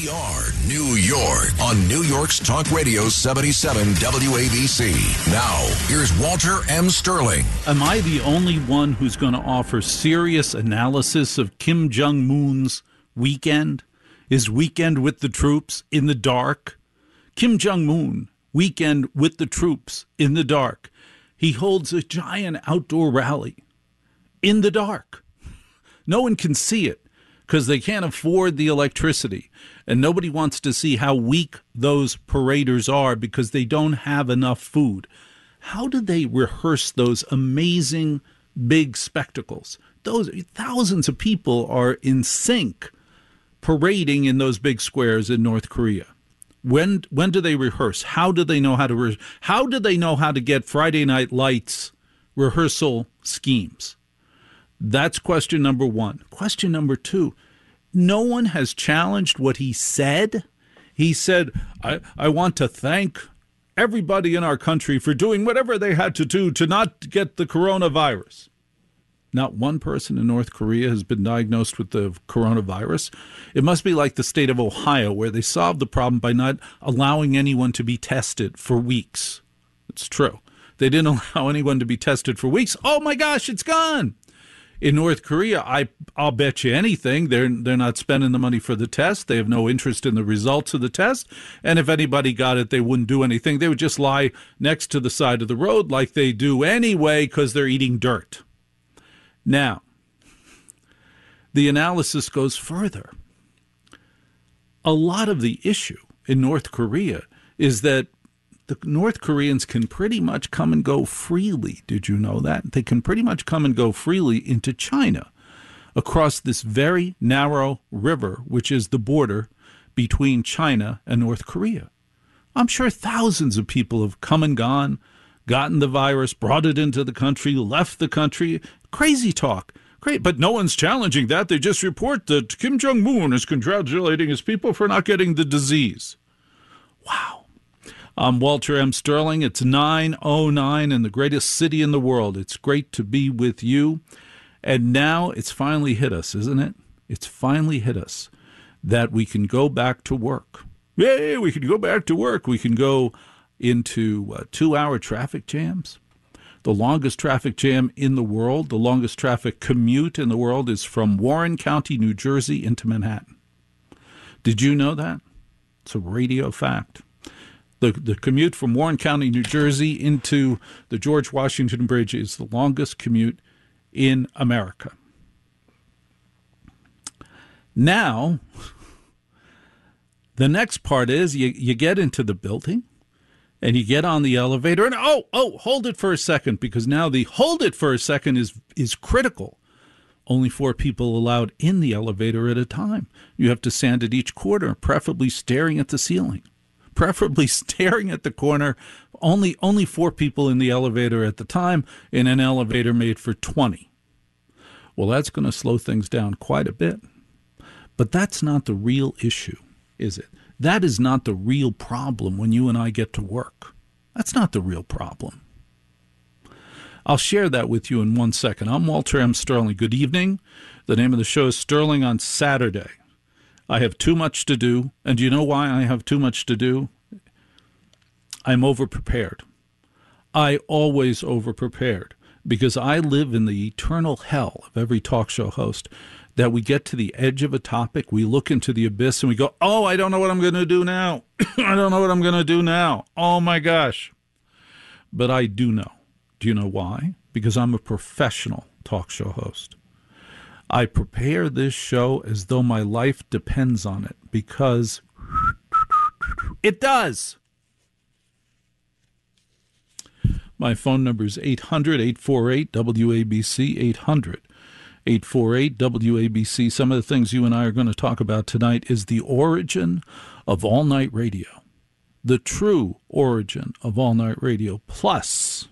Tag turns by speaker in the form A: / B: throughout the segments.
A: We are New York on New York's Talk Radio 77 WABC. Now, here's Walter M. Sterling.
B: Am I the only one who's going to offer serious analysis of Kim Jong-un's weekend? His weekend with the troops in the dark? Kim Jong-un, weekend with the troops in the dark. He holds a giant outdoor rally in the dark. No one can see it because they can't afford the electricity. And nobody wants to see how weak those paraders are because they don't have enough food. How do they rehearse those amazing big spectacles? Those thousands of people are in sync parading in those big squares in North Korea. When do they rehearse? How do they know how to rehearse? How do they know how to get Friday Night Lights rehearsal schemes? That's question number one. Question number two, no one has challenged what he said. He said, I want to thank everybody in our country for doing whatever they had to do to not get the coronavirus. Not one person in North Korea has been diagnosed with the coronavirus. It must be like the state of Ohio, where they solved the problem by not allowing anyone to be tested for weeks. It's true. They didn't allow anyone to be tested for weeks. Oh, my gosh, it's gone. In North Korea, I'll bet you anything, they're not spending the money for the test. They have no interest in the results of the test. And if anybody got it, they wouldn't do anything. They would just lie next to the side of the road like they do anyway because they're eating dirt. Now, the analysis goes further. A lot of the issue in North Korea is that the North Koreans can pretty much come and go freely. Did you know that? They can pretty much come and go freely into China across this very narrow river, which is the border between China and North Korea. I'm sure thousands of people have come and gone, gotten the virus, brought it into the country, left the country. Crazy talk. Great, but no one's challenging that. They just report that Kim Jong-un is congratulating his people for not getting the disease. Wow. I'm Walter M. Sterling. It's 9:09 in the greatest city in the world. It's great to be with you. And now it's finally hit us, isn't it? It's finally hit us that we can go back to work. Yay, we can go back to work. We can go into 2-hour traffic jams. The longest traffic jam in the world, the longest traffic commute in the world is from Warren County, New Jersey into Manhattan. Did you know that? It's a radio fact. The commute from Warren County, New Jersey into the George Washington Bridge is the longest commute in America. Now, the next part is you get into the building and you get on the elevator and hold it for a second, because now the hold it for a second is critical. Only 4 people allowed in the elevator at a time. You have to stand at each corner, preferably staring at the ceiling. Preferably staring at the corner. Only 4 people in the elevator at the time in an elevator made for 20. Well, that's going to slow things down quite a bit. But that's not the real issue, is it? That is not the real problem when you and I get to work. That's not the real problem. I'll share that with you in 1 second. I'm Walter M. Sterling. Good evening. The name of the show is Sterling on Saturday. I have too much to do. And do you know why I have too much to do? I'm overprepared. I always overprepared, because I live in the eternal hell of every talk show host that we get to the edge of a topic, we look into the abyss, and we go, oh, I don't know what I'm going to do now. I don't know what I'm going to do now. Oh, my gosh. But I do know. Do you know why? Because I'm a professional talk show host. I prepare this show as though my life depends on it, because it does. My phone number is 800-848-WABC, 800-848-WABC. Some of the things you and I are going to talk about tonight is the origin of all-night radio, the true origin of all-night radio, plus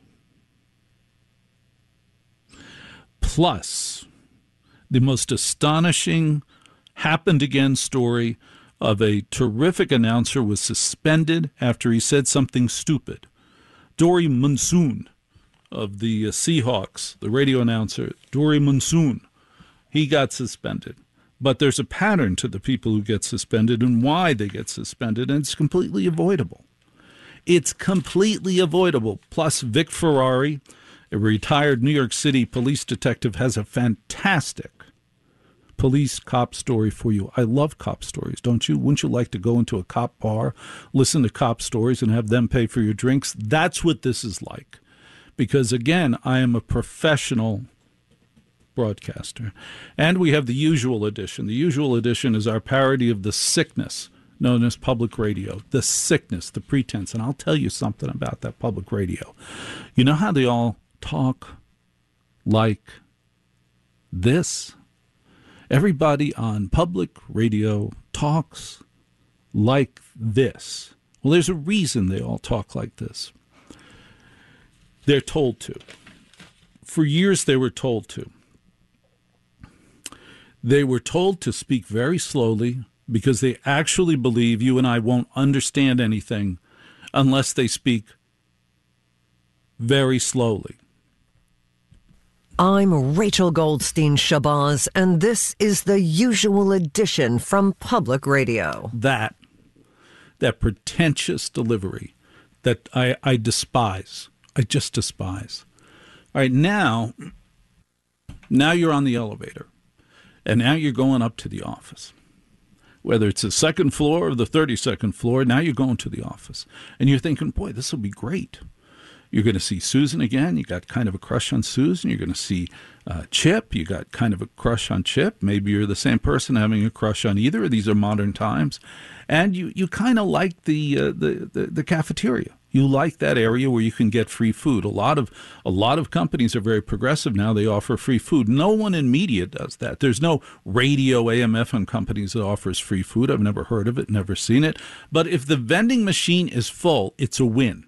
B: the most astonishing happened-again story of a terrific announcer was suspended after he said something stupid. Dory Monsoon of the Seahawks, the radio announcer, Dory Monsoon, he got suspended. But there's a pattern to the people who get suspended and why they get suspended, and it's completely avoidable. It's completely avoidable. Plus, Vic Ferrari, a retired New York City police detective, has a fantastic police cop story for you. I love cop stories, don't you? Wouldn't you like to go into a cop bar, listen to cop stories, and have them pay for your drinks? That's what this is like. Because, again, I am a professional broadcaster. And we have the usual edition. The usual edition is our parody of the sickness known as public radio. The sickness, the pretense. And I'll tell you something about that public radio. You know how they all talk like this? Everybody on public radio talks like this. Well, there's a reason they all talk like this. They're told to. For years, they were told to. They were told to speak very slowly because they actually believe you and I won't understand anything unless they speak very slowly.
C: I'm Rachel Goldstein Shabazz, and this is the usual edition from Public Radio.
B: That pretentious delivery that I despise. I just despise. All right, now you're on the elevator, and now you're going up to the office. Whether it's the second floor or the 32nd floor, now you're going to the office. And you're thinking, boy, this will be great. You're going to see Susan again. You got kind of a crush on Susan. You're going to see Chip. You got kind of a crush on Chip. Maybe you're the same person having a crush on either. These are modern times. And you kind of like the cafeteria. You like that area where you can get free food. A lot of companies are very progressive now. They offer free food. No one in media does that. There's no radio AM/FM companies that offers free food. I've never heard of it, never seen it. But if the vending machine is full, it's a win.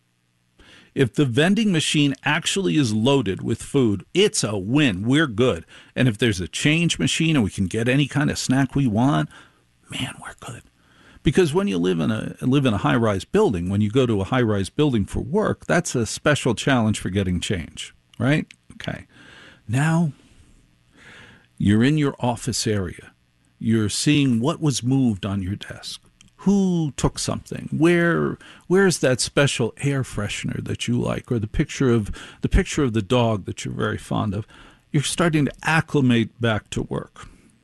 B: If the vending machine actually is loaded with food, it's a win. We're good. And if there's a change machine and we can get any kind of snack we want, man, we're good. Because when you live in a high-rise building, when you go to a high-rise building for work, that's a special challenge for getting change, right? Okay. Now, you're in your office area. You're seeing what was moved on your desk. Who took something? Where's that special air freshener that you like, or the picture of the dog that you're very fond of? You're starting to acclimate back to work.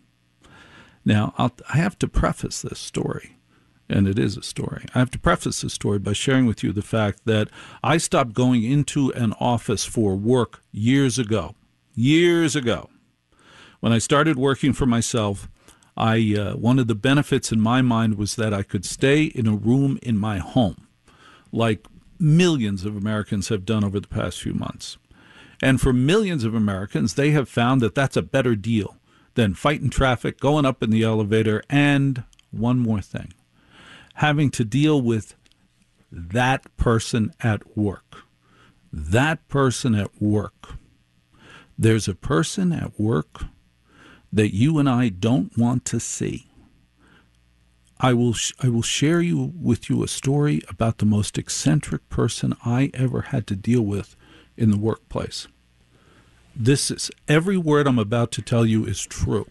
B: Now, I have to preface this story, and it is a story. I have to preface this story by sharing with you the fact that I stopped going into an office for work years ago. Years ago. When I started working for myself, one of the benefits in my mind was that I could stay in a room in my home, like millions of Americans have done over the past few months. And for millions of Americans, they have found that that's a better deal than fighting traffic, going up in the elevator, and one more thing, having to deal with that person at work. That person at work. There's a person at work that you and I don't want to see. I will share with you a story about the most eccentric person I ever had to deal with in the workplace. Every word I'm about to tell you is true.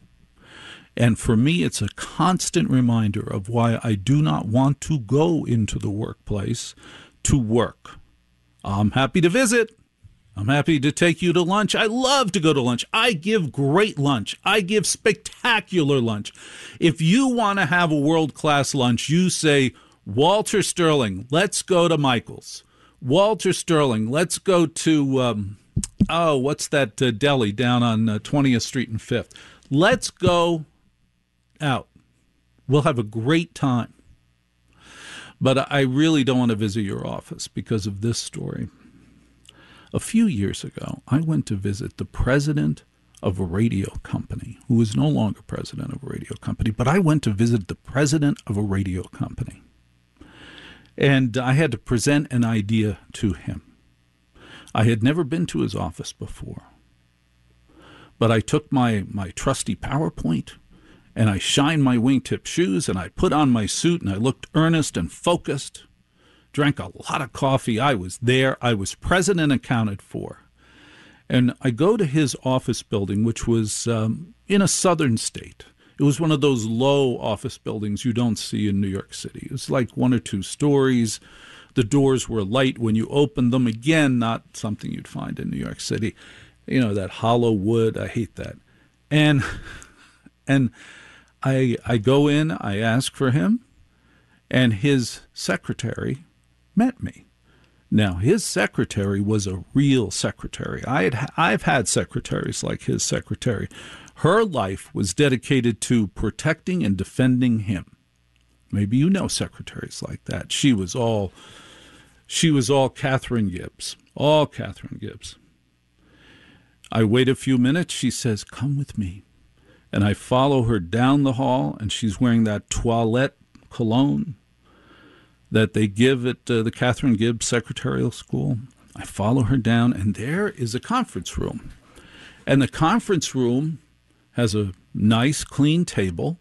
B: And for me, it's a constant reminder of why I do not want to go into the workplace to work. I'm happy to visit. I'm happy to take you to lunch. I love to go to lunch. I give great lunch. I give spectacular lunch. If you want to have a world-class lunch, you say, Walter Sterling, let's go to Michael's. Walter Sterling, let's go to, what's that deli down on 20th Street and 5th? Let's go out. We'll have a great time. But I really don't want to visit your office because of this story. A few years ago, I went to visit the president of a radio company, who is no longer president of a radio company, but I went to visit the president of a radio company. And I had to present an idea to him. I had never been to his office before. But I took my trusty PowerPoint, and I shined my wingtip shoes, and I put on my suit, and I looked earnest and focused. Drank a lot of coffee. I was there. I was present and accounted for. And I go to his office building, which was in a southern state. It was one of those low office buildings you don't see in New York City. It was like 1 or 2 stories. The doors were light when you opened them. Again, not something you'd find in New York City. You know, that hollow wood, I hate that. And I go in, I ask for him, and his secretary met me. Now, his secretary was a real secretary. I've had secretaries like his secretary. Her life was dedicated to protecting and defending him. Maybe you know secretaries like that. She was all Katharine Gibbs, all Katharine Gibbs. I wait a few minutes. She says, "Come with me." And I follow her down the hall, and she's wearing that toilette cologne that they give at the Katharine Gibbs Secretarial School. I follow her down, and there is a conference room. And the conference room has a nice, clean table,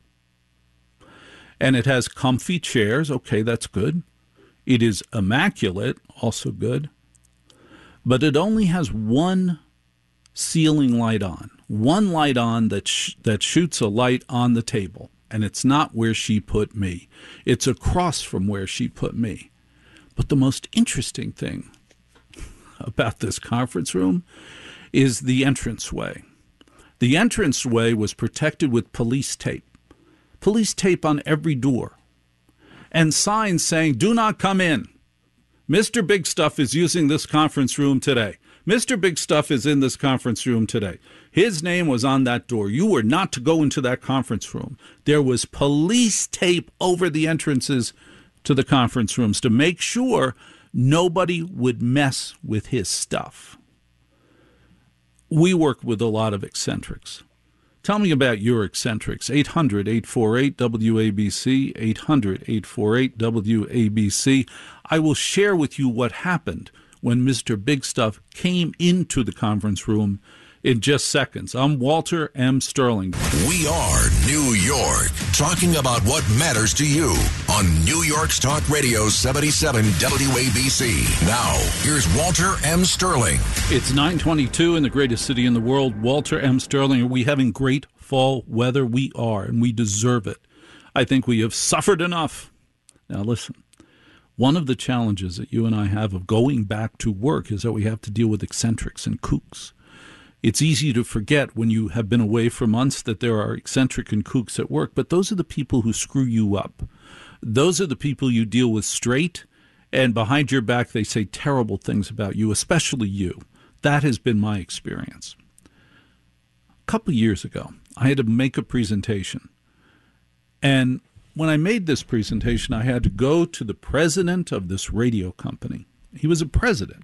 B: and it has comfy chairs. Okay, that's good. It is immaculate, also good. But it only has one ceiling light on, one light on that shoots a light on the table. And it's not where she put me. It's across from where she put me. But the most interesting thing about this conference room is the entranceway. The entranceway was protected with police tape on every door, and signs saying, "Do not come in. Mr. Big Stuff is using this conference room today. Mr. Big Stuff is in this conference room today." His name was on that door. You were not to go into that conference room. There was police tape over the entrances to the conference rooms to make sure nobody would mess with his stuff. We work with a lot of eccentrics. Tell me about your eccentrics. 800-848-WABC, 800-848-WABC. I will share with you what happened when Mr. Big Stuff came into the conference room in just seconds. I'm Walter M. Sterling.
A: We are New York, talking about what matters to you on New York's Talk Radio 77 WABC. Now, here's Walter M. Sterling.
B: It's 9:22 in the greatest city in the world. Walter M. Sterling. Are we having great fall weather? We are, and we deserve it. I think we have suffered enough. Now, listen. One of the challenges that you and I have of going back to work is that we have to deal with eccentrics and kooks. It's easy to forget when you have been away for months that there are eccentric and kooks at work, but those are the people who screw you up. Those are the people you deal with straight, and behind your back they say terrible things about you, especially you. That has been my experience. A couple of years ago, I had to make a presentation, and when I made this presentation, I had to go to the president of this radio company. He was a president.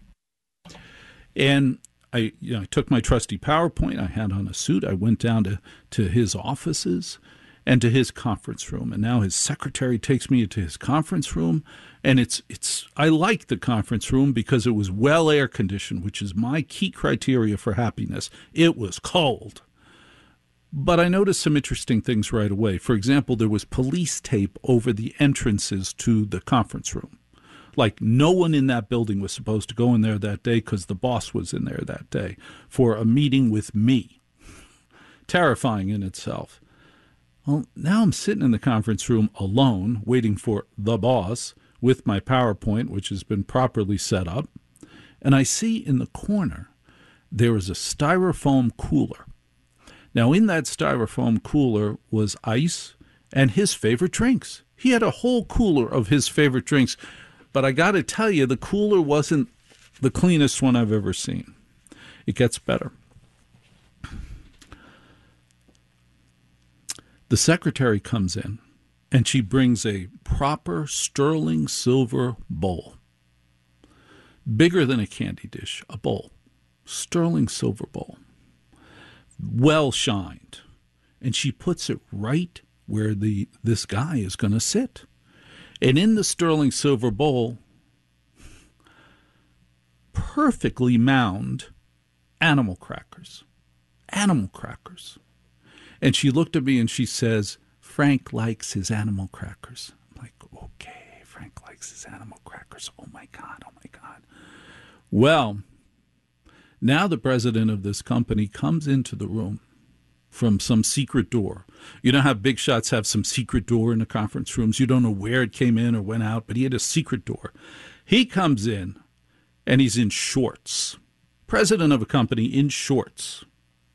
B: And I took my trusty PowerPoint. I had on a suit. I went down to his offices and to his conference room. And now his secretary takes me into his conference room. And I like the conference room because it was well air conditioned, which is my key criteria for happiness. It was cold. But I noticed some interesting things right away. For example, there was police tape over the entrances to the conference room. Like no one in that building was supposed to go in there that day because the boss was in there that day for a meeting with me. Terrifying in itself. Well, now I'm sitting in the conference room alone, waiting for the boss with my PowerPoint, which has been properly set up. And I see in the corner there is a styrofoam cooler. Now, in that styrofoam cooler was ice and his favorite drinks. He had a whole cooler of his favorite drinks. But I got to tell you, the cooler wasn't the cleanest one I've ever seen. It gets better. The secretary comes in, and she brings a proper sterling silver bowl. Bigger than a candy dish, a bowl. Sterling silver bowl. Well shined. And she puts it right where this guy is going to sit. And in the sterling silver bowl, perfectly mound animal crackers. Animal crackers. And she looked at me and she says, "Frank likes his animal crackers." I'm like, okay, Frank likes his animal crackers. Oh my God, oh my God. Well, now the president of this company comes into the room from some secret door. You know how big shots have some secret door in the conference rooms? You don't know where it came in or went out, but he had a secret door. He comes in, and he's in shorts. President of a company in shorts.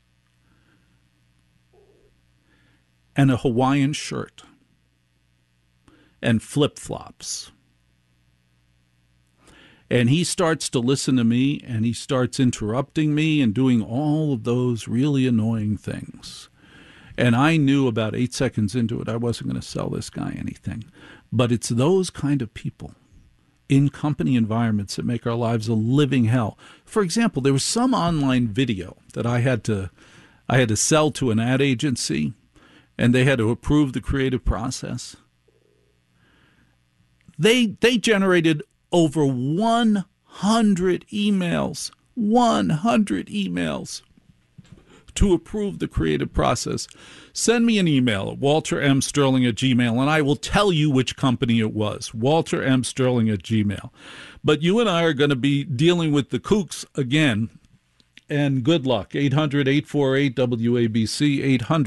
B: And a Hawaiian shirt. And flip-flops. And he starts to listen to me, and he starts interrupting me and doing all of those really annoying things. And I knew about 8 seconds into it I wasn't going to sell this guy anything. But it's those kind of people in company environments that make our lives a living hell. For example, there was some online video that I had to sell to an ad agency, and they had to approve the creative process. They generated over 100 emails, 100 emails to approve the creative process. Send me an email at waltermsterling@gmail, and I will tell you which company it was, waltermsterling@gmail. But you and I are going to be dealing with the kooks again, and good luck. 800-848-WABC,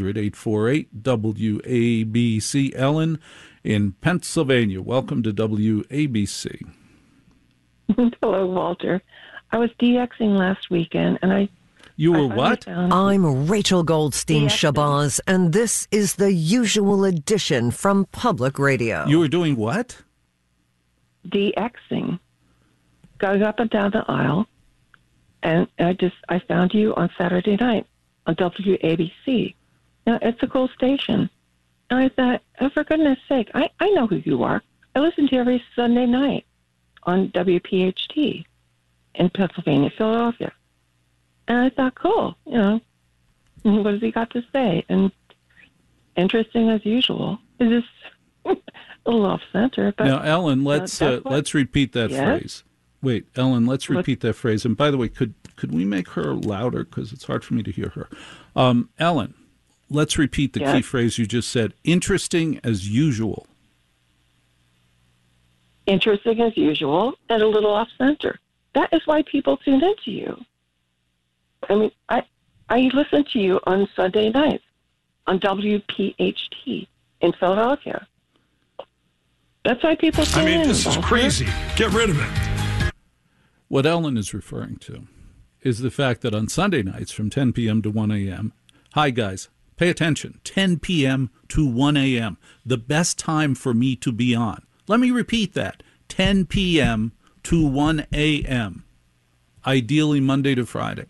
B: 800-848-WABC. Ellen in Pennsylvania, welcome to WABC.
D: Hello, Walter. I was DXing last weekend, and
B: You were what?
C: I'm Rachel Goldstein Shabazz, and this is the usual edition from Public Radio.
B: You were doing what?
D: DXing. Going up and down the aisle, and I found you on Saturday night on WABC. Now, it's a cool station. And I thought, oh, for goodness sake, I know who you are. I listen to you every Sunday night on WPHT in Pennsylvania, Philadelphia. And I thought, cool, what has he got to say? And interesting as usual. It's just a little off center. But
B: now, Ellen, let's repeat that
D: yes?
B: phrase. Wait, Ellen, let's repeat that phrase. And by the way, could we make her louder, because it's hard for me to hear her? Ellen, let's repeat the key phrase you just said. Interesting as usual.
D: Interesting as usual, and a little off center. That is why people tune into you. I mean, I listen to you on Sunday nights on WPHT in Philadelphia. That's why people tune in.
E: This is crazy. Get rid of it.
B: What Ellen is referring to is the fact that on Sunday nights from 10 p.m. to 1 a.m., hi, guys, pay attention, 10 p.m. to 1 a.m., the best time for me to be on. Let me repeat that, 10 p.m. to 1 a.m., ideally Monday to Friday.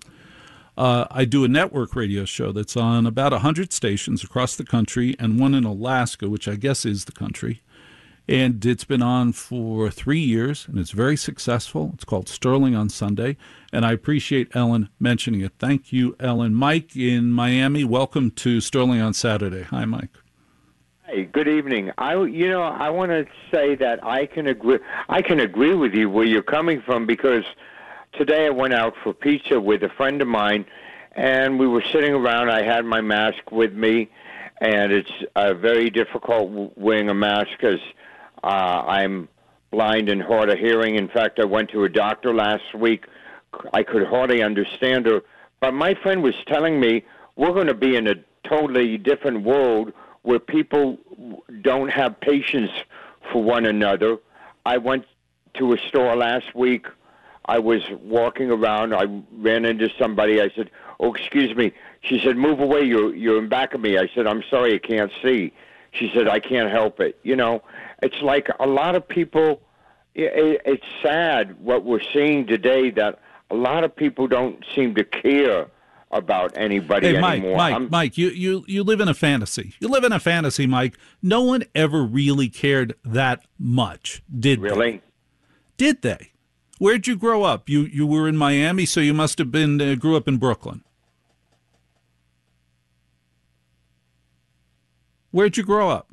B: I do a network radio show that's on about 100 stations across the country and one in Alaska, which I guess is the country. And it's been on for 3 years, and it's very successful. It's called Sterling on Sunday, and I appreciate Ellen mentioning it. Thank you, Ellen. Mike in Miami, welcome to Sterling on Saturday. Hi, Mike.
F: Hey, good evening. I want to say that I can agree with you where you're coming from, because today I went out for pizza with a friend of mine, and we were sitting around. I had my mask with me, and it's very difficult wearing a mask because I'm blind and hard of hearing. In fact, I went to a doctor last week. I could hardly understand her. But my friend was telling me we're going to be in a totally different world where people don't have patience for one another. I went to a store last week. I was walking around. I ran into somebody. I said, "Oh, excuse me." She said, "Move away. You're in back of me." I said, "I'm sorry, I can't see." She said, "I can't help it." It's like a lot of people, it's sad what we're seeing today, that a lot of people don't seem to care about anybody anymore.
B: Mike, you live in a fantasy. You live in a fantasy, Mike. No one ever really cared that much, did they?
F: Really?
B: Did they? Where'd you grow up? You were in Miami, so you must have grew up in Brooklyn. Where'd you grow up?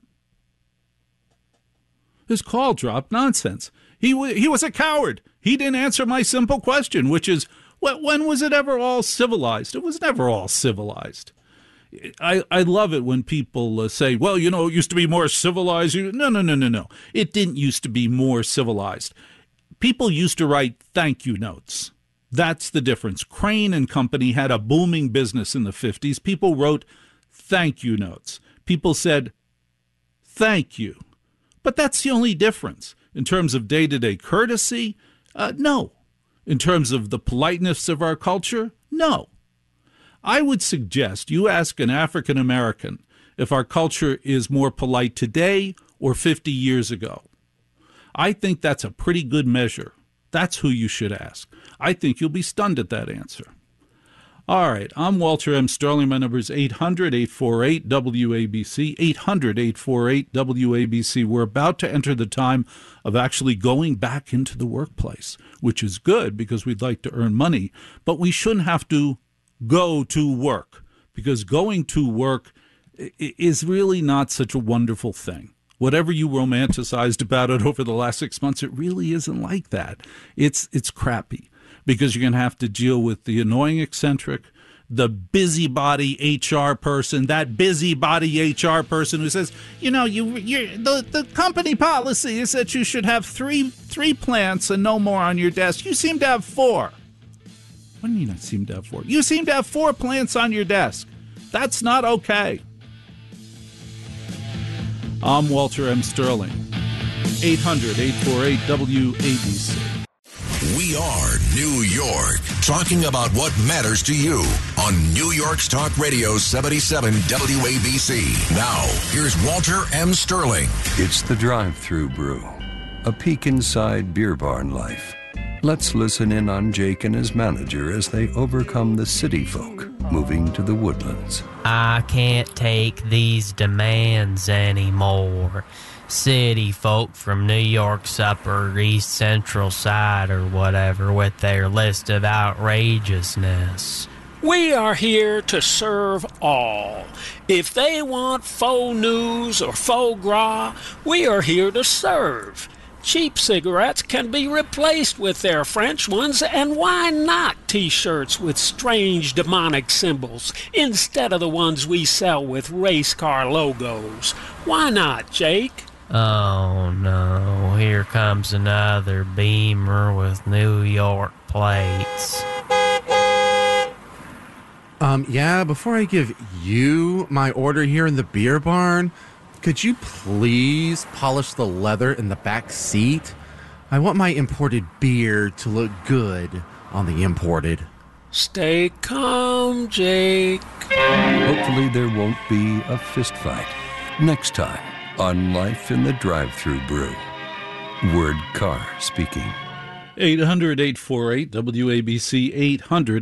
B: His call dropped. Nonsense. He was a coward. He didn't answer my simple question, which is, when was it ever all civilized? It was never all civilized. I love it when people say, well, it used to be more civilized. No. It didn't used to be more civilized. People used to write thank you notes. That's the difference. Crane and Company had a booming business in the 50s. People wrote thank you notes. People said thank you. But that's the only difference. In terms of day-to-day courtesy, no. In terms of the politeness of our culture, no. I would suggest you ask an African American if our culture is more polite today or 50 years ago. I think that's a pretty good measure. That's who you should ask. I think you'll be stunned at that answer. All right, I'm Walter M. Sterling. My number is 800-848-WABC, 800-848-WABC. We're about to enter the time of actually going back into the workplace, which is good because we'd like to earn money, but we shouldn't have to go to work because going to work is really not such a wonderful thing. Whatever you romanticized about it over the last 6 months, it really isn't like that. It's crappy because you're going to have to deal with the annoying eccentric, the busybody HR person, that busybody HR person who says, the company policy is that you should have three plants and no more on your desk. You seem to have 4. What do you mean I seem to have 4? You seem to have 4 plants on your desk. That's not okay. I'm Walter M. Sterling. 800-848-WABC.
A: We are New York, talking about what matters to you on New York's Talk Radio 77 WABC. Now, here's Walter M. Sterling.
G: It's the drive-thru brew, a peek inside beer barn life. Let's listen in on Jake and his manager as they overcome the city folk moving to the woodlands.
H: I can't take these demands anymore. City folk from New York's Upper East Central Side or whatever with their list of outrageousness.
I: We are here to serve all. If they want faux news or faux gras, we are here to serve. Cheap cigarettes can be replaced with their French ones, and why not T-shirts with strange demonic symbols instead of the ones we sell with race car logos? Why not, Jake?
H: Oh no, here comes another Beamer with New York plates.
J: Before I give you my order here in the beer barn, could you please polish the leather in the back seat? I want my imported beer to look good on the imported.
I: Stay calm, Jake.
G: Hopefully there won't be a fist fight. Next time on Life in the Drive-Thru Brew. Word Carr speaking.
B: 800-848-WABC,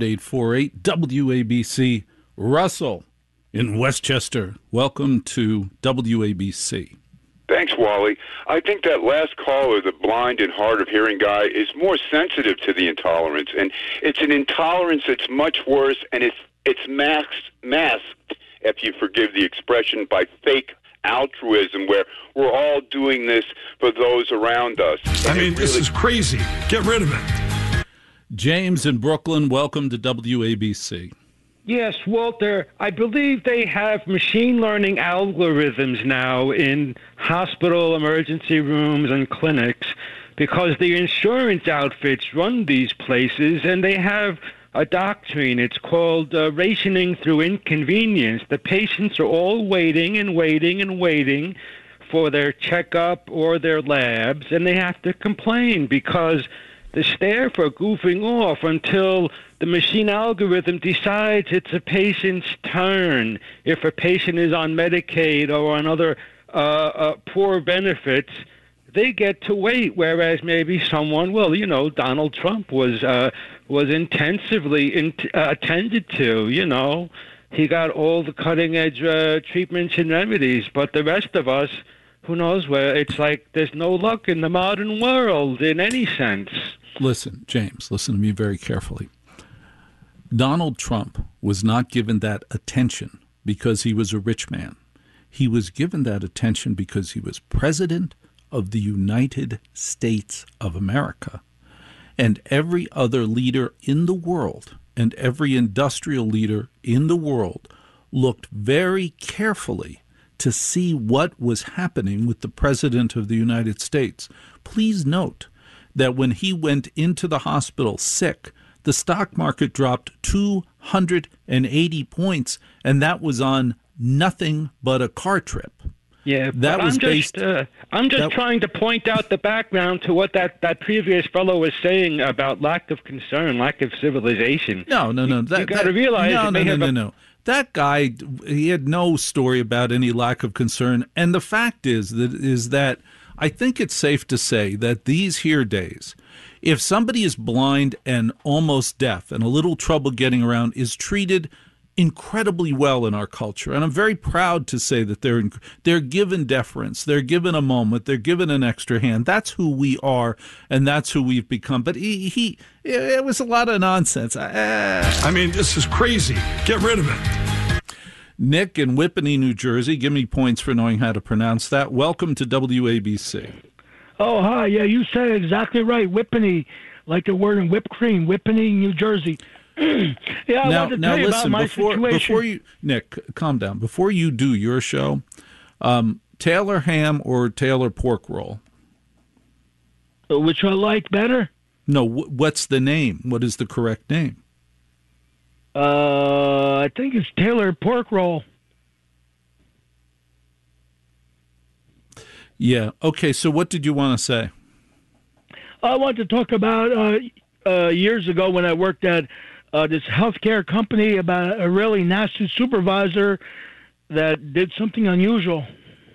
B: 800-848-WABC. Russell in Westchester, welcome to WABC.
K: Thanks, Wally. I think that last caller, the blind and hard of hearing guy, is more sensitive to the intolerance, and it's an intolerance that's much worse, and it's masked, if you forgive the expression, by fake altruism, where we're all doing this for those around us.
E: This is crazy. Get rid of it.
B: James in Brooklyn, welcome to WABC.
L: Yes, Walter, I believe they have machine learning algorithms now in hospital emergency rooms and clinics because the insurance outfits run these places and they have a doctrine. It's called rationing through inconvenience. The patients are all waiting and waiting and waiting for their checkup or their labs, and they have to complain because the staff are goofing off until the machine algorithm decides it's a patient's turn. If a patient is on Medicaid or on other poor benefits, they get to wait, whereas maybe someone, Donald Trump was intensively attended to, He got all the cutting-edge treatments and remedies, but the rest of us, who knows where, it's like there's no luck in the modern world in any sense.
B: Listen, James, listen to me very carefully. Donald Trump was not given that attention because he was a rich man. He was given that attention because he was president of the United States of America. And every other leader in the world and every industrial leader in the world looked very carefully to see what was happening with the president of the United States. Please note that when he went into the hospital sick, the stock market dropped 280 points, and that was on nothing but a car trip.
L: Yeah,
B: that was
L: I'm just trying to point out the background to what that previous fellow was saying about lack of concern, lack of civilization.
B: No.
L: You got to realize.
B: No. That guy, he had no story about any lack of concern. And the fact is that I think it's safe to say that these here days, if somebody is blind and almost deaf and a little trouble getting around, is treated incredibly well in our culture. And I'm very proud to say that they're given deference, they're given a moment, they're given an extra hand. That's who we are, and that's who we've become. But it was a lot of nonsense.
E: I mean, this is crazy. Get rid of it.
B: Nick in Whippany, New Jersey, give me points for knowing how to pronounce that. Welcome to WABC.
M: Oh, hi. Yeah, you said it exactly right. Whippany, like the word in whipped cream. Whippany, New Jersey. Yeah, I want to tell you about my situation.
B: Before you, Nick, calm down. Before you do your show, Taylor ham or Taylor pork roll?
M: Which I like better?
B: No, what's the name? What is the correct name?
M: I think it's Taylor pork roll.
B: Yeah. Okay, so what did you want to say?
M: I want to talk about years ago when I worked at this healthcare company about a really nasty supervisor that did something unusual.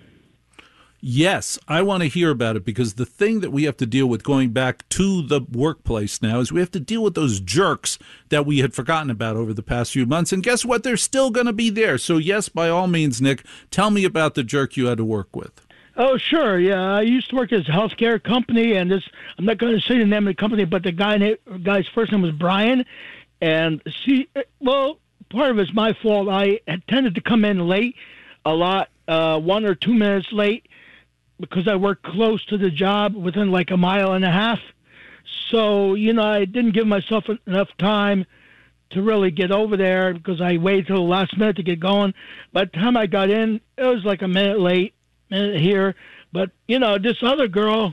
B: Yes, I want to hear about it, because the thing that we have to deal with going back to the workplace now is we have to deal with those jerks that we had forgotten about over the past few months. And guess what? They're still going to be there. So yes, by all means, Nick, tell me about the jerk you had to work with.
M: Oh, sure. Yeah, I used to work at this healthcare company, and I'm not going to say the name of the company, but the guy's first name was Brian. And part of it's my fault. I had tended to come in late a lot, 1 or 2 minutes late, because I worked close to the job, within like a mile and a half. So, I didn't give myself enough time to really get over there, because I waited till the last minute to get going. By the time I got in, it was like a minute late, minute here. But, this other girl,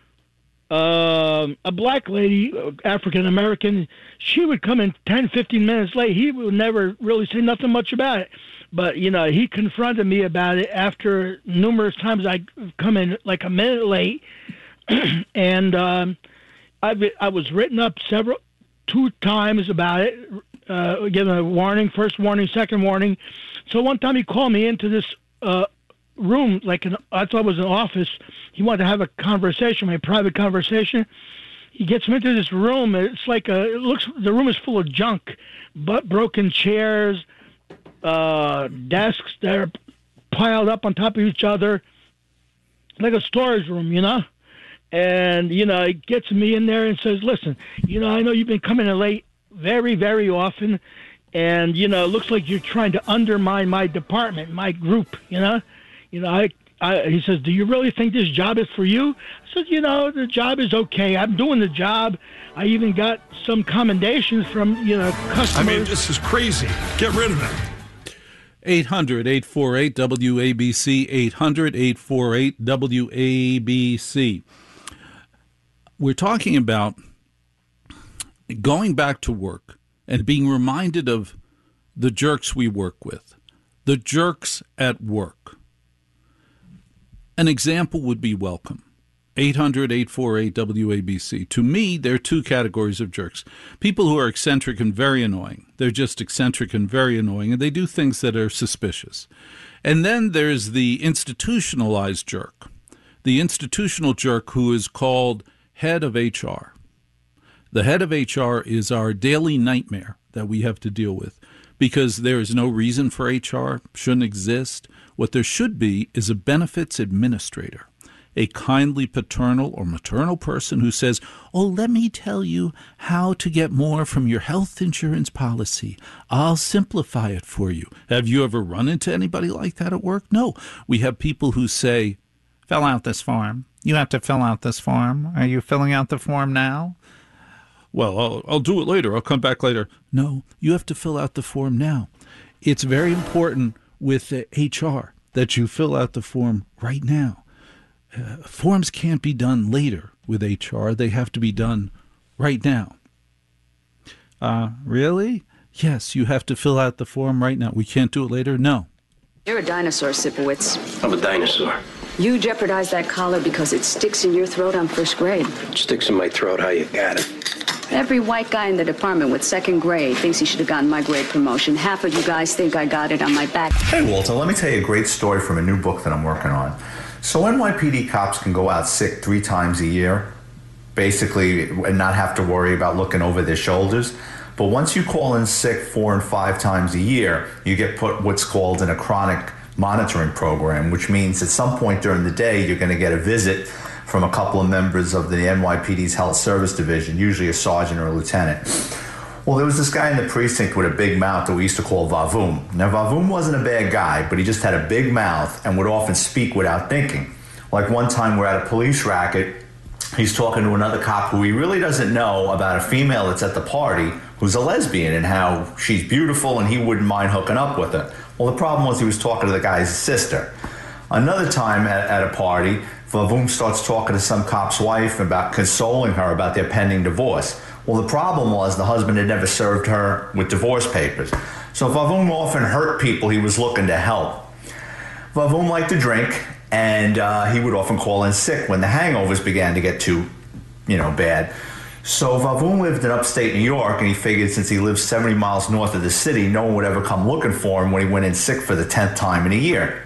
M: a black lady, African-American, she would come in 10, 15 minutes late. He would never really say nothing much about it. But, he confronted me about it after numerous times I come in like a minute late. And I was written up 2 times about it, given a warning, first warning, second warning. So one time he called me into this room, I thought it was an office. He wanted to have a conversation, my private conversation. He gets me into this room. It's like the room is full of junk, broken chairs, desks that are piled up on top of each other, like a storage room, And, he gets me in there and says, listen, I know you've been coming in late very, very often, and, it looks like you're trying to undermine my department, my group, he says, do you really think this job is for you? I said, the job is okay. I'm doing the job. I even got some commendations from, customers.
E: I mean, this is crazy. Get rid of it.
B: 800-848-WABC, 800-848-WABC. We're talking about going back to work and being reminded of the jerks we work with, the jerks at work. An example would be welcome. 800-848-WABC. To me, there are 2 categories of jerks. People who are eccentric and very annoying. They're just eccentric and very annoying, and they do things that are suspicious. And then there's the institutionalized jerk. The institutional jerk who is called head of HR. The head of HR is our daily nightmare that we have to deal with, because there is no reason for HR, shouldn't exist. What there should be is a benefits administrator, a kindly paternal or maternal person who says, oh, let me tell you how to get more from your health insurance policy. I'll simplify it for you. Have you ever run into anybody like that at work? No. We have people who say, fill out this form. You have to fill out this form. Are you filling out the form now? Well, I'll do it later. I'll come back later. No, you have to fill out the form now. It's very important with HR that you fill out the form right now. Forms can't be done later with HR. They have to be done right now. Really? Yes, you have to fill out the form right now. We can't do it later? No.
N: You're a dinosaur, Sipowicz.
O: I'm a dinosaur.
N: You jeopardize that collar because it sticks in your throat on first grade.
O: It sticks in my throat. How you got it?
N: Every white guy in the department with second grade thinks he should have gotten my grade promotion. Half of you guys think I got it on my back.
P: Hey, Walter, let me tell you a great story from a new book that I'm working on. So NYPD cops can go out sick 3 times a year, basically, and not have to worry about looking over their shoulders. But once you call in sick 4 and 5 times a year, you get put what's called in a chronic monitoring program, which means at some point during the day, you're going to get a visit from a couple of members of the NYPD's Health Service Division, usually a sergeant or a lieutenant. Well, there was this guy in the precinct with a big mouth that we used to call Vavoom. Now, Vavoom wasn't a bad guy, but he just had a big mouth and would often speak without thinking. Like one time we're at a police racket, he's talking to another cop who he really doesn't know about a female that's at the party who's a lesbian and how she's beautiful and he wouldn't mind hooking up with her. Well, the problem was he was talking to the guy's sister. Another time at a party, Vavoom starts talking to some cop's wife about consoling her about their pending divorce. Well, the problem was the husband had never served her with divorce papers. So Vavoom often hurt people he was looking to help. Vavoom liked to drink, and he would often call in sick when the hangovers began to get too, bad. So Vavoom lived in upstate New York, and he figured since he lived 70 miles north of the city, no one would ever come looking for him when he went in sick for the 10th time in a year.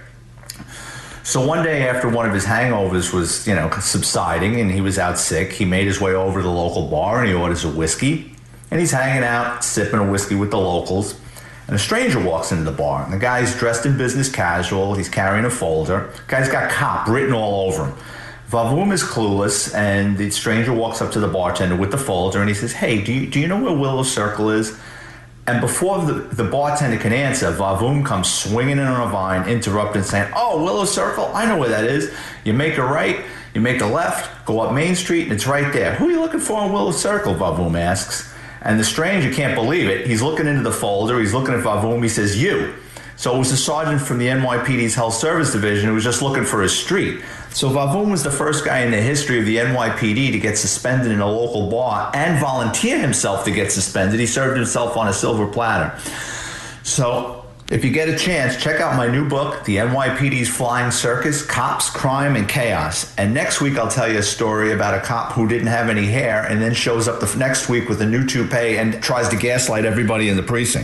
P: So one day after one of his hangovers was, subsiding and he was out sick, he made his way over to the local bar and he orders a whiskey. And he's hanging out, sipping a whiskey with the locals. And a stranger walks into the bar. And the guy's dressed in business casual. He's carrying a folder. The guy's got cop written all over him. Vavoom is clueless, and the stranger walks up to the bartender with the folder, and he says, "Hey, do you know where Willow Circle is?" And before the bartender can answer, Vavoom comes swinging in on a vine, interrupting, saying, "Oh, Willow Circle, I know where that is. You make a right, you make a left, go up Main Street, and it's right there." "Who are you looking for in Willow Circle?" Vavoom asks. And the stranger can't believe it. He's looking into the folder. He's looking at Vavoom. He says, "You." So it was a sergeant from the NYPD's Health Service Division who was just looking for his street. So Vavoom was the first guy in the history of the NYPD to get suspended in a local bar and volunteer himself to get suspended. He served himself on a silver platter. So if you get a chance, check out my new book, The NYPD's Flying Circus, Cops, Crime, and Chaos. And next week I'll tell you a story about a cop who didn't have any hair and then shows up the next week with a new toupee and tries to gaslight everybody in the precinct.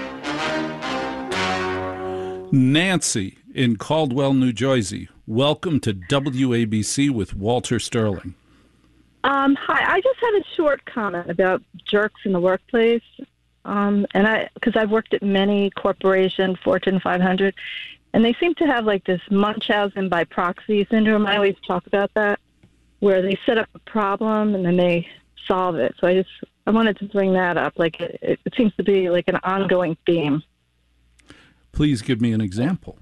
B: Nancy in Caldwell, New Jersey. Welcome to WABC with Walter Sterling.
Q: Hi, I just had a short comment about jerks in the workplace. Because I've worked at many corporations, Fortune 500, and they seem to have like this Munchausen by proxy syndrome. I always talk about that, where they set up a problem and then they solve it. So I wanted to bring that up. Like it seems to be like an ongoing theme.
B: Please give me an example.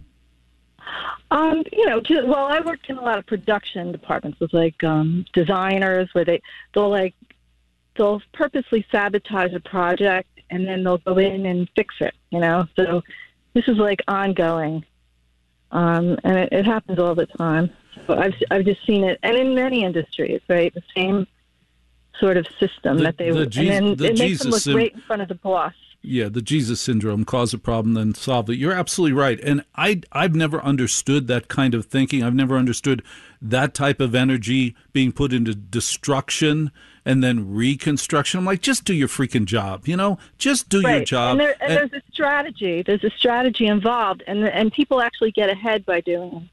Q: I worked in a lot of production departments with like designers where they'll purposely sabotage a project and then they'll go in and fix it, So this is like ongoing, and it happens all the time. So I've just seen it, and in many industries, right? The same sort of system and then it makes them look great in front of the boss.
B: Yeah, the Jesus syndrome, cause a problem, then solve it. You're absolutely right. And I've never understood that kind of thinking. I've never understood that type of energy being put into destruction and then reconstruction. I'm like, just do your freaking job, Just do your job.
Q: And there's a strategy. There's a strategy involved, and people actually get ahead by doing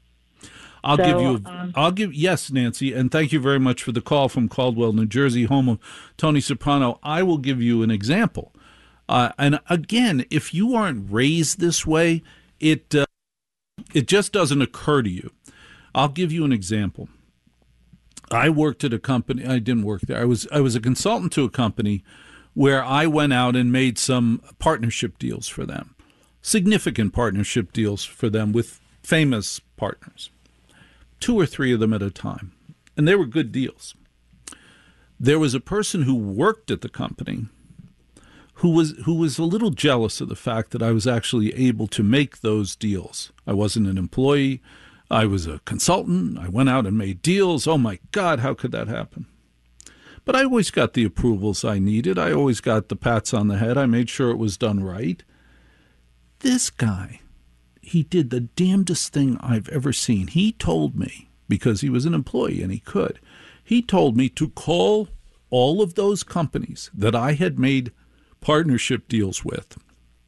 Q: it. Yes,
B: Nancy, and thank you very much for the call from Caldwell, New Jersey, home of Tony Soprano. I will give you an example. And again, if you aren't raised this way, it just doesn't occur to you. I'll give you an example. I worked at a company. I didn't work there. I was a consultant to a company where I went out and made some partnership deals for them, significant partnership deals for them with famous partners, 2 or 3 of them at a time, and they were good deals. There was a person who worked at the company who was a little jealous of the fact that I was actually able to make those deals. I wasn't an employee. I was a consultant. I went out and made deals. Oh, my God, how could that happen? But I always got the approvals I needed. I always got the pats on the head. I made sure it was done right. This guy, he did the damnedest thing I've ever seen. He told me, because he was an employee and he could, he told me to call all of those companies that I had made partnership deals with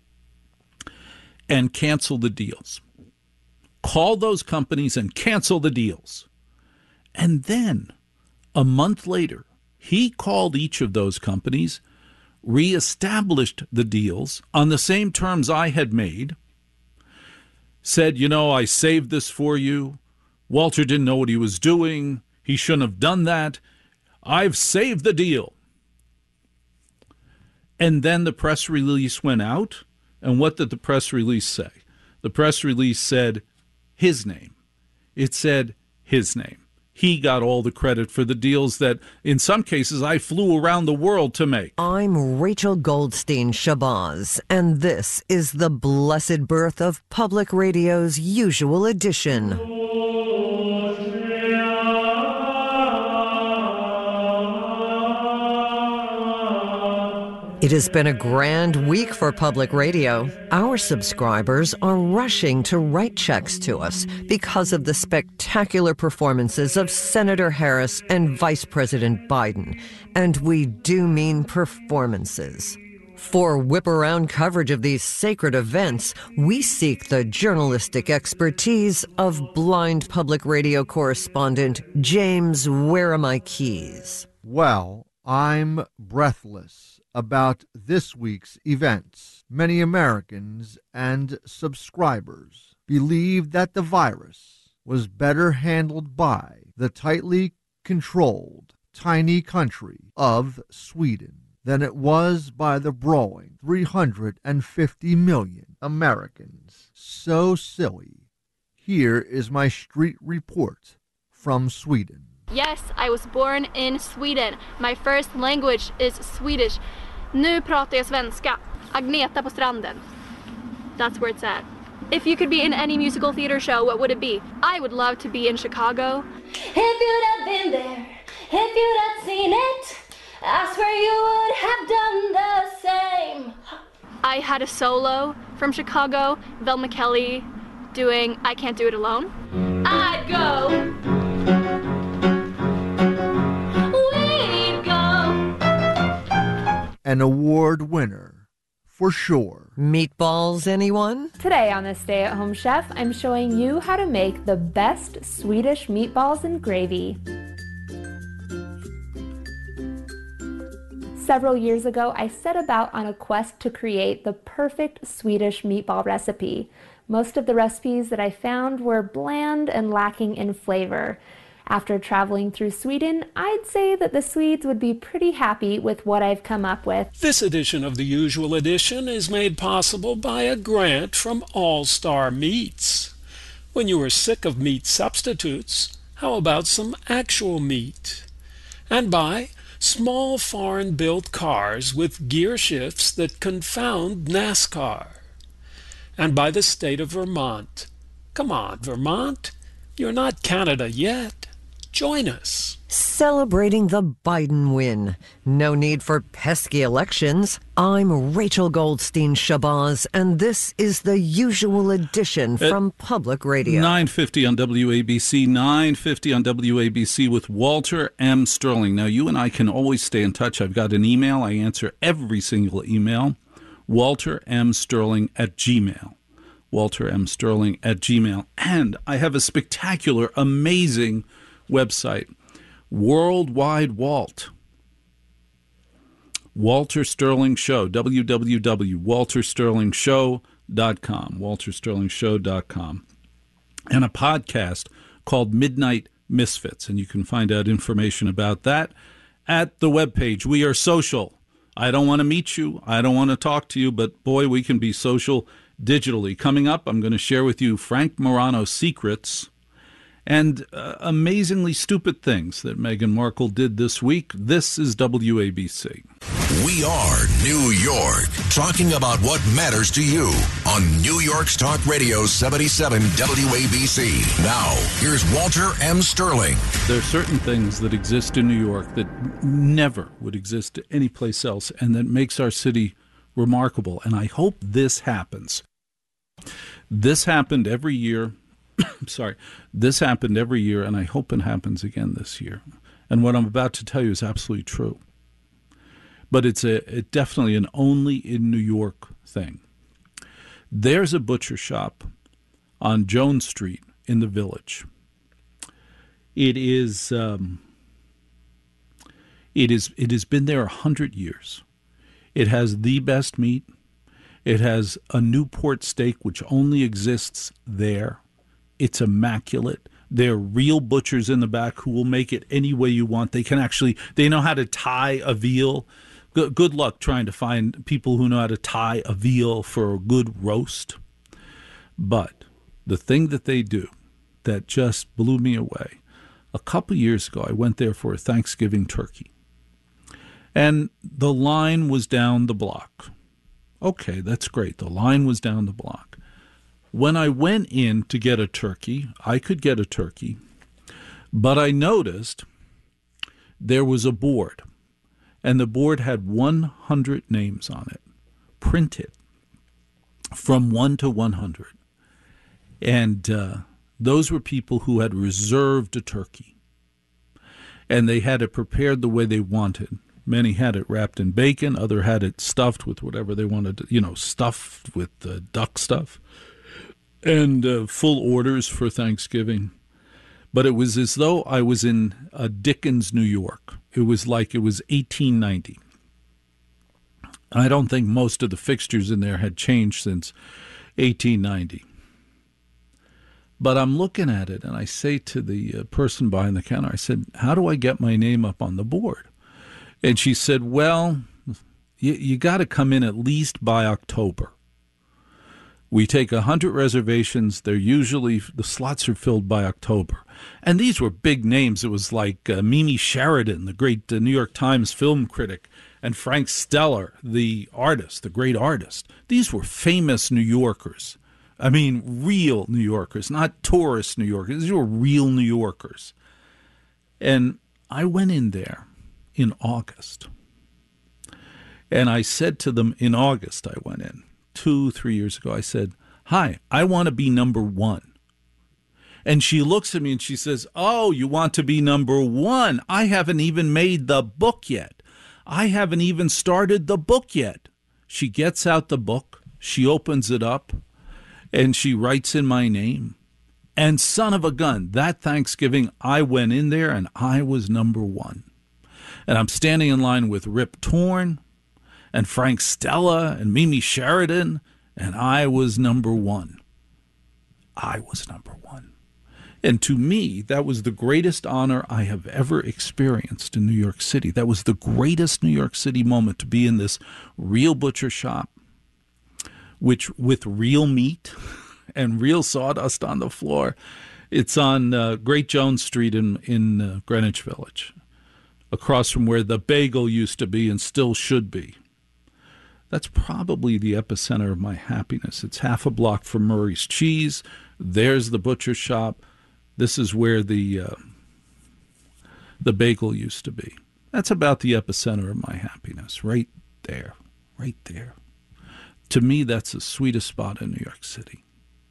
B: and cancel the deals. Call those companies and cancel the deals. And then, a month later, he called each of those companies, reestablished the deals on the same terms I had made, said, I saved this for you. Walter didn't know what he was doing. He shouldn't have done that. I've saved the deal. And then the press release went out. And what did the press release say? The press release said his name. It said his name. He got all the credit for the deals that, in some cases, I flew around the world to make.
C: I'm Rachel Goldstein Shabazz, and this is the blessed birth of public radio's usual edition. It has been a grand week for public radio. Our subscribers are rushing to write checks to us because of the spectacular performances of Senator Harris and Vice President Biden. And we do mean performances. For whip-around coverage of these sacred events, we seek the journalistic expertise of blind public radio correspondent James Where Am I Keys.
R: Well, I'm breathless about this week's events. Many Americans and subscribers believed that the virus was better handled by the tightly controlled, tiny country of Sweden than it was by the brawling 350 million Americans. So silly. Here is my street report from Sweden.
S: Yes, I was born in Sweden. My first language is Swedish. Nu pratar jag svenska. Agneta på stranden. That's where it's at. If you could be in any musical theater show, what would it be? I would love to be in Chicago.
T: If you'd have been there, if you'd have seen it, I swear you would have done the same.
S: I had a solo from Chicago, Velma Kelly doing I Can't Do It Alone.
T: I'd go.
R: An award winner, for sure.
C: Meatballs, anyone?
U: Today on this Stay at Home Chef, I'm showing you how to make the best Swedish meatballs and gravy. Several years ago, I set about on a quest to create the perfect Swedish meatball recipe. Most of the recipes that I found were bland and lacking in flavor. After traveling through Sweden, I'd say that the Swedes would be pretty happy with what I've come up with.
I: This edition of The Usual Edition is made possible by a grant from All Star Meats. When you are sick of meat substitutes, how about some actual meat? And by small foreign-built cars with gear shifts that confound NASCAR. And by the state of Vermont. Come on, Vermont, you're not Canada yet. Join us.
C: Celebrating the Biden win. No need for pesky elections. I'm Rachel Goldstein Shabazz, and this is the usual edition from Public Radio.
B: 9:50 on WABC, 9:50 on WABC with Walter M. Sterling. Now, you and I can always stay in touch. I've got an email. I answer every single email. WalterMSterling@gmail. WalterMSterling@gmail. And I have a spectacular, amazing website, Worldwide Walt. Walter Sterling Show, www.waltersterlingshow.com, waltersterlingshow.com, and a podcast called Midnight Misfits, and you can find out information about that at the webpage. We are social. I don't want to meet you. I don't want to talk to you, but boy, we can be social digitally. Coming up, I'm going to share with you Frank Morano's secrets and amazingly stupid things that Meghan Markle did this week. This is WABC.
A: We are New York, talking about what matters to you on New York's Talk Radio 77 WABC. Now, here's Walter M. Sterling.
B: There are certain things that exist in New York that never would exist anyplace else, and that makes our city remarkable. And I hope this happens. This happened every year. Sorry. This happened every year, and I hope it happens again this year. And what I'm about to tell you is absolutely true. But it's definitely an only in New York thing. There's a butcher shop on Jones Street in the Village. It has been there 100 years. It has the best meat. It has a Newport steak, which only exists there. It's immaculate. There are real butchers in the back who will make it any way you want. They know how to tie a veal. Good luck trying to find people who know how to tie a veal for a good roast. But the thing that they do that just blew me away, a couple years ago I went there for a Thanksgiving turkey. And the line was down the block. Okay, that's great. The line was down the block. When I went in to get a turkey, I could get a turkey, but I noticed there was a board. And the board had 100 names on it, printed from 1 to 100. And those were people who had reserved a turkey. And they had it prepared the way they wanted. Many had it wrapped in bacon. Others had it stuffed with whatever they wanted, stuffed with duck stuff. And full orders for Thanksgiving. But it was as though I was in Dickens, New York. It was like it was 1890. I don't think most of the fixtures in there had changed since 1890. But I'm looking at it, and I say to the person behind the counter, I said, how do I get my name up on the board? And she said, well, you got to come in at least by October. We take 100 reservations. They're usually, the slots are filled by October. And these were big names. It was like Mimi Sheridan, the great New York Times film critic, and Frank Stella, the artist, the great artist. These were famous New Yorkers. I mean, real New Yorkers, not tourist New Yorkers. These were real New Yorkers. And I went in there in August. And I said to them, in August I went in. 2-3 years ago, I said, hi, I want to be number 1. And she looks at me and she says, oh, you want to be number 1? I haven't even made the book yet. I haven't even started the book yet. She gets out the book, she opens it up, and she writes in my name. And son of a gun, that Thanksgiving, I went in there and I was number 1. And I'm standing in line with Rip Torn and Frank Stella and Mimi Sheridan, and I was number 1. I was number 1. And to me, that was the greatest honor I have ever experienced in New York City. That was the greatest New York City moment, to be in this real butcher shop, which with real meat and real sawdust on the floor. It's on Great Jones Street in Greenwich Village, across from where the bagel used to be and still should be. That's probably the epicenter of my happiness. It's half a block from Murray's Cheese. There's the butcher shop. This is where the bagel used to be. That's about the epicenter of my happiness, right there, right there. To me, that's the sweetest spot in New York City.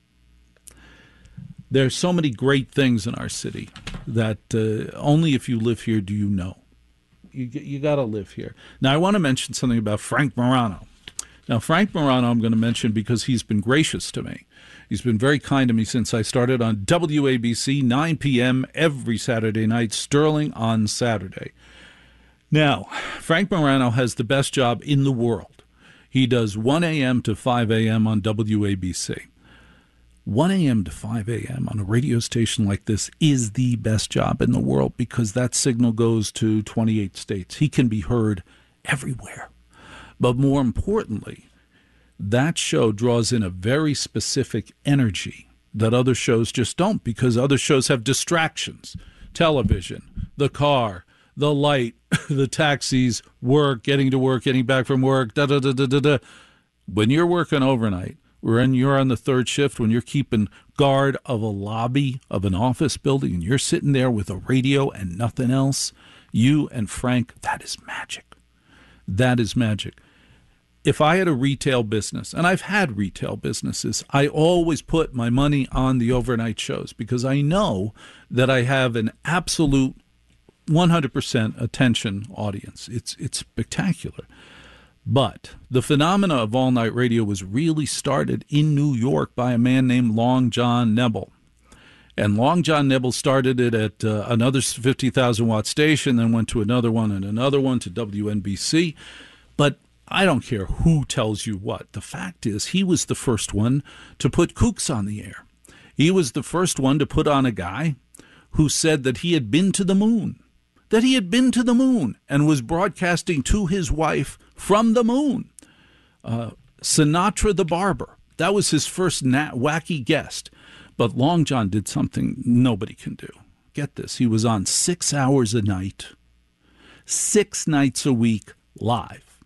B: There's so many great things in our city that only if you live here do you know. You got to live here. Now, I want to mention something about Frank Morano. Now, Frank Morano I'm going to mention because he's been gracious to me. He's been very kind to me since I started on WABC, 9 p.m. every Saturday night, Sterling on Saturday. Now, Frank Morano has the best job in the world. He does 1 a.m. to 5 a.m. on WABC. 1 a.m. to 5 a.m. on a radio station like this is the best job in the world because that signal goes to 28 states. He can be heard everywhere. But more importantly, that show draws in a very specific energy that other shows just don't, because other shows have distractions. Television, the car, the light, the taxis, work, getting to work, getting back from work, da-da-da-da-da-da. When you're working overnight, when you're on the third shift, when you're keeping guard of a lobby of an office building and you're sitting there with a radio and nothing else, you and Frank, that is magic. That is magic. If I had a retail business, and I've had retail businesses, I always put my money on the overnight shows because I know that I have an absolute 100% attention audience. It's spectacular. But the phenomena of all-night radio was really started in New York by a man named Long John Nebel. And Long John Nebel started it at another 50,000-watt station, then went to another one and another one to WNBC. But I don't care who tells you what. The fact is he was the first one to put kooks on the air. He was the first one to put on a guy who said that he had been to the moon. That he had been to the moon and was broadcasting to his wife from the moon. Sinatra the Barber. That was his first wacky guest. But Long John did something nobody can do. Get this. He was on 6 hours a night, 6 nights a week, live.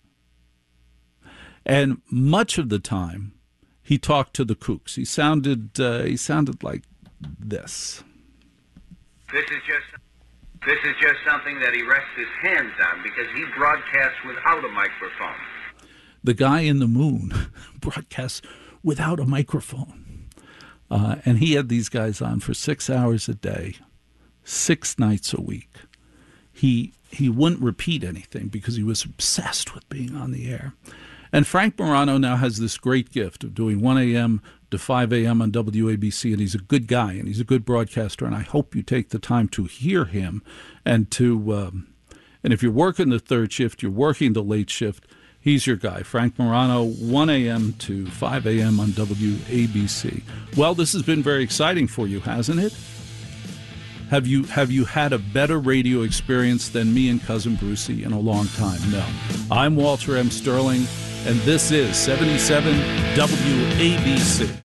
B: And much of the time, he talked to the kooks. He sounded like this.
D: This is just something that he rests his hands on because he broadcasts without a microphone.
B: The guy in the moon broadcasts without a microphone. And he had these guys on for 6 hours a day, 6 nights a week. He wouldn't repeat anything because he was obsessed with being on the air. And Frank Morano now has this great gift of doing 1 a.m. to 5 a.m. on WABC, and he's a good guy, and he's a good broadcaster, and I hope you take the time to hear him. And if you're working the third shift, you're working the late shift, he's your guy. Frank Morano, 1 a.m. to 5 a.m. on WABC. Well, this has been very exciting for you, hasn't it? Have you had a better radio experience than me and Cousin Brucey in a long time? No. I'm Walter M. Sterling, and this is 77 WABC.